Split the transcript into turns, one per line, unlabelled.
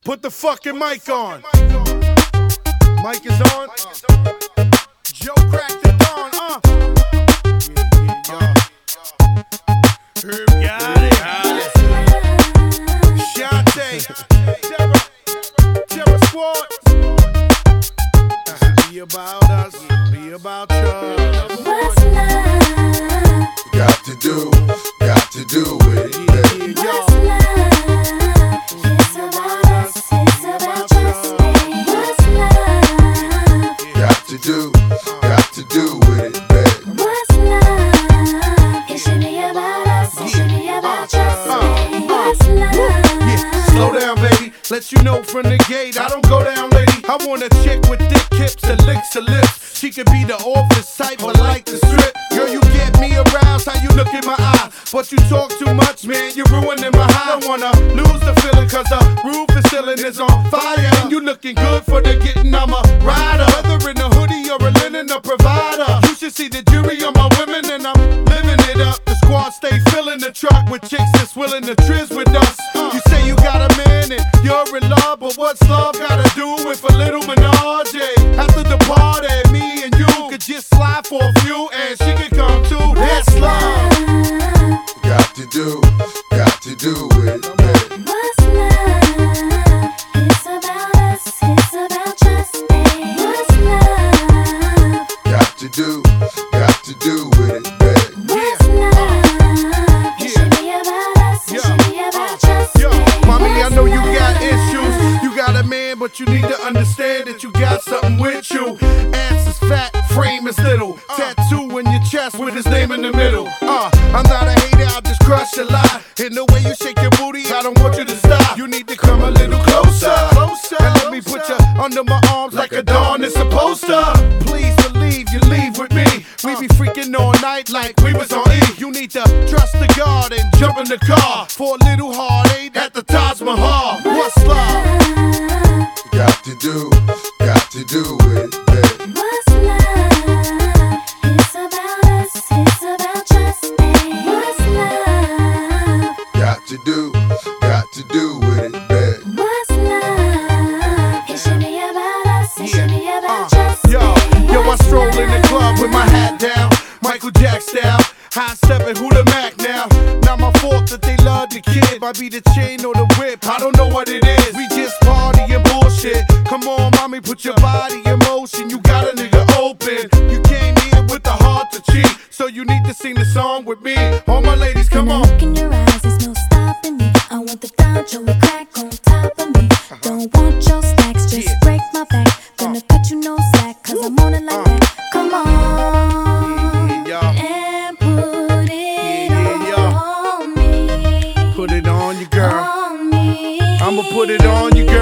Put the fucking mic on. Mic is on. Joe cracked it on. Herb got it. Shante. Terror Squad. Be about us. Be about us.
What's love?
Got to do with it.
What's love? It's about us, it's about trust. What's love?
Got to do with it, babe.
What's love? It should be about us, it should be about trust. What's love?
Yeah, slow down, baby. Let you know from the gate, I don't go down, lady. I want a chick with thick hips and licks her lips. She could be the office type, but like the strip. Girl, you get me aroused, how you look in my eye. But you talk too much, man, you're ruining my high. I don't wanna lose the feeling, cause the roof is ceiling is on fire. And you looking good for the getting, I'm a rider. Whether in a hoodie or a linen, a provider. You should see the jury on my women, and I'm living it up. The squad stay filling the truck with chicks that's willing to trizz with us. You say you got a man and you're in love, but what's love gotta do with a little menage? After the party, me and you could just slide for a few, and she could come too. That's love.
Got to do with it, babe.
What's love? It's about us, it's about trust. What's love?
Got to do with it, babe.
What's love? It should be about us, it should be about trust.
Yo, mommy, I know you got issues. You got a man, but you need to understand that you got something with you. Ass is fat, frame is little. Tattoo in your chest with his name in the middle. I'm not a hater, I'll just crush a lie. In the way you shake your booty, I don't want you to stop. You need to come a little closer. And let me put you under my arms like a dawn is supposed to. Please believe you leave with me. We be freaking all night like we was on E. You need to trust the God and jump in the car for a little heartache at the Taj Mahal. What's love?
Got to do with it, babe.
What's love? It's about us, it's about trust. What's love?
Got to do with it, babe.
What's love? It should be about us, it should be about trust.
Yo, I stroll in the club with my hat down, Michael Jack style. High stepping, who the Mac now? Not my fault that they love the kid. Might be the chain or the whip, I don't know what it is. We just party and bullshit. Come on, mommy, put your body in motion. You got a nigga open. You came here with the heart to cheat, so you need to sing the song with me. All my ladies, come on.
Look in your eyes, there's no stopping me. I want the Donjo and crack on top of me. Don't want your stacks, just break my back. Gonna cut you no slack, cause I'm on it like that. Come on, and put it on me.
Put it on you, girl.
On me.
I'ma put it on you, girl.